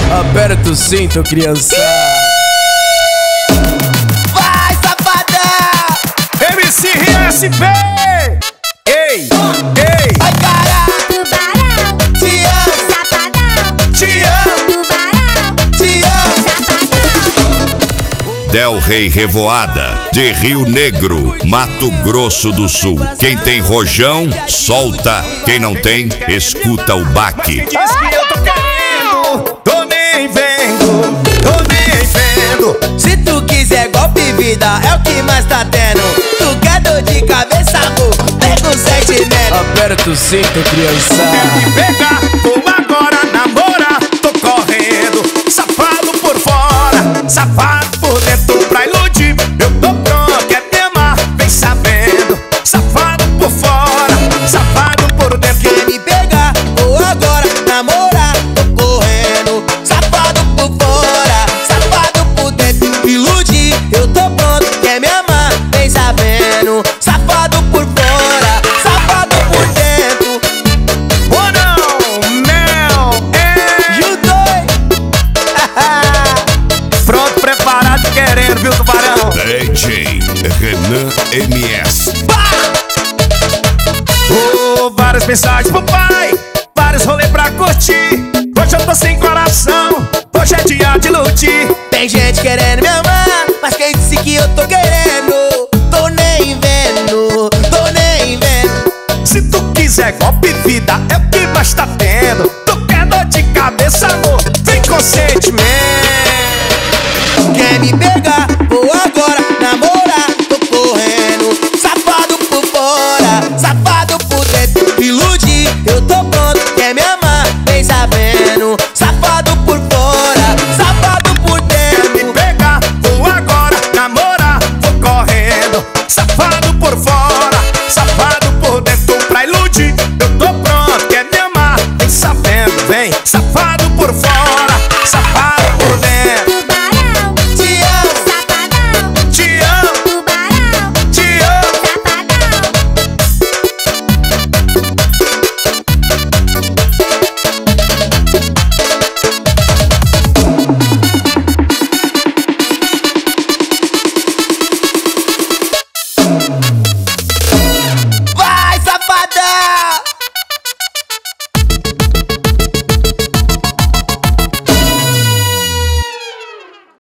Aperta o cinto, criança. Vai, safadão! MC RSP! Ei, ei! Ai, caralho! Tubarão, Te amo, safadão. te amo, Tubarão, te amo! safadão. Del Rey Revoada, de Rio Negro, Mato Grosso do Sul. Quem tem rojão, solta. Quem não tem, escuta o baque. Diz que eu tô querendo, tô nem vendo, tô nem vendo. Se tu quiser golpe, vida, é o que mais tá tendo. Tu quer dor de cabeça, amor? Pega o sentimento. Aperta o cinto, criança. Quer me pegar, vou agora namorar. Tô correndo, safado por fora, safado por dentro pra iludir. Eu tô pronto, quer me amar, vem sabendo. Safado por fora, safado por dentro. Quer me pegar, vou agora namorar. Tô correndo, safado por fora, safado por dentro. Iludir, eu tô pronto, quer me amar, vem sabendo. Safado por fora, safado por dentro. Oh não, Judoi! pronto, preparado, querendo, viu, tubarão? DJ Renan MS. Oh, várias mensagens pro pai, vários rolês pra curtir. Hoje eu tô sem coração, hoje é dia de lutir. Tem gente querendo me amar, mas quem disse que eu tô querendo? Tô nem vendo, tô nem vendo. Se tu quiser golpe, vida, é o que mais tá tendo. Tu quer dor de cabeça, amor?